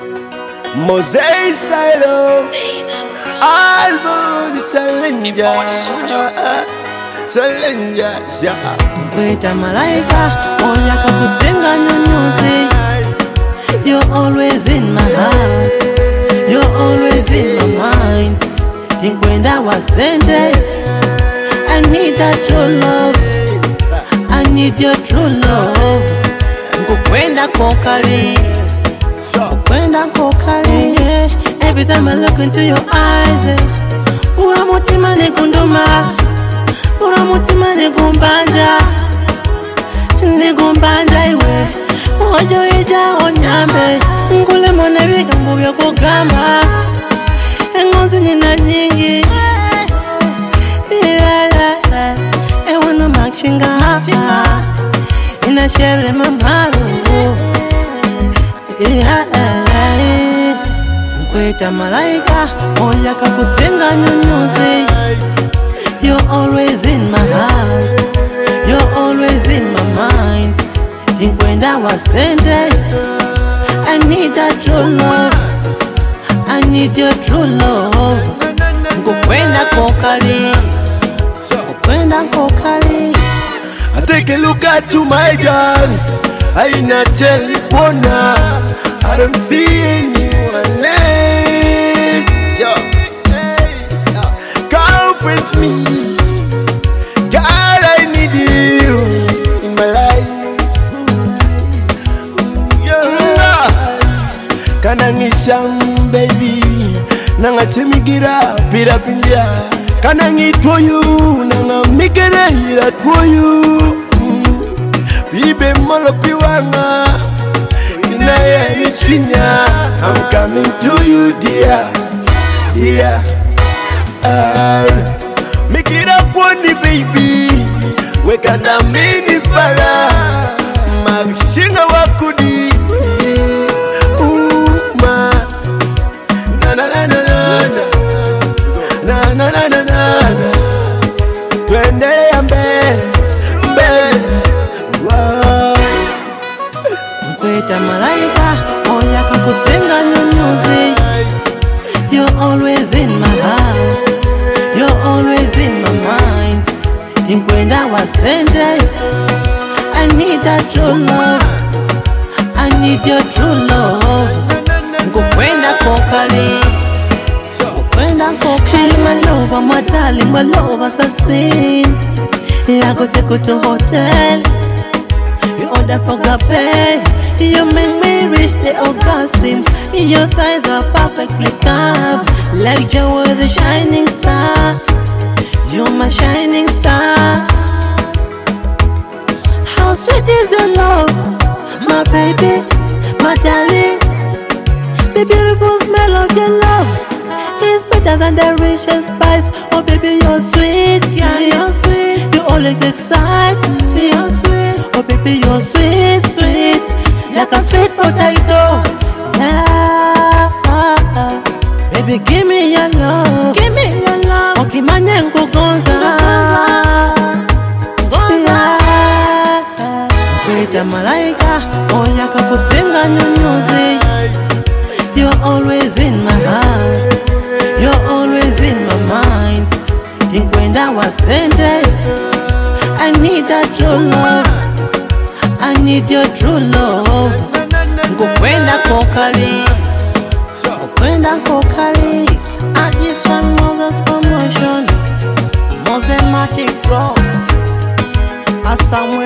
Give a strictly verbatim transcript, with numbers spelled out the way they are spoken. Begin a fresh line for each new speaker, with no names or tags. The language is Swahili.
Mosaic Silo, Album Challenger, Challenger, yeah.
Weta malaika, onyaka kusenga nyunyuzi. You're always in my heart, you're always in my mind. Tinkwenda wasende, I need that true love, I need your true love. Nkukwenda kokali, nkukwenda kokali. Every time I look into your eyes, eh, pura mutima negunduma, pura mutima negumbanja, negumbanja iwe. Ojo ija onyambe, nkule mone vikambu vya kugamba. Engonzi nina nyingi, ewa no makshinga, ina shere mamaru. Nkweta malaika, onyaka kusenga nyunyuzi. You're always in my heart, you're always in my mind. Tinkwenda wasende, I need that true love, I need your true love. Nkukwenda kokali, nkukwenda kokali.
I take a look at you, my girl. I naturally wanna. I don't see anyone else. Yo. Come with me, God. I need you in my life. Yeah. Kanangisham, baby. Nanga chemigira pira pinja. Kanangi twoyu, nanga migere ira twoyu. Bibe molo piwanga, inaye misfinya. I'm coming to you, dear, dear. Uh, Mikira kwani baby, weka na mini para. Magishinga wakudi, uma. Na na na na na na na na na na. Twende mbele, mbele.
Nkweta malaika, onyaka kusenga nyunyuzi. You're always in my heart, you're always in my mind. Tinkwenda wasende, I need that true love, I need your true love. Nkukwenda kokali, nkukwenda kokali. My lover, my darling, my lover, assassin. I go take you to hotel, you order for gape. You make me reach the orgasm. Your thighs are perfectly carved, like you were the shining star. You're my shining star. How sweet is your love, my baby, my darling. The beautiful smell of your love is better than the richest spice. Oh baby, you're sweet, yeah, you're sweet. You always excite me, you're sweet. Oh baby, you're sweet, sweet, like a sweet potato, yeah. Baby, give me your love, give me your love. Okimanye nkugonza, yeah. Nkweta malaika, onyaka kusenga nyunyuzi. You're always in my heart, you're always in my mind. Tinkwenda wasende, I need that true love, I need your true love. Nkukwenda kokali, nkukwenda kokali. And this one Moses promotion, Mosematic Rock, a somewhere.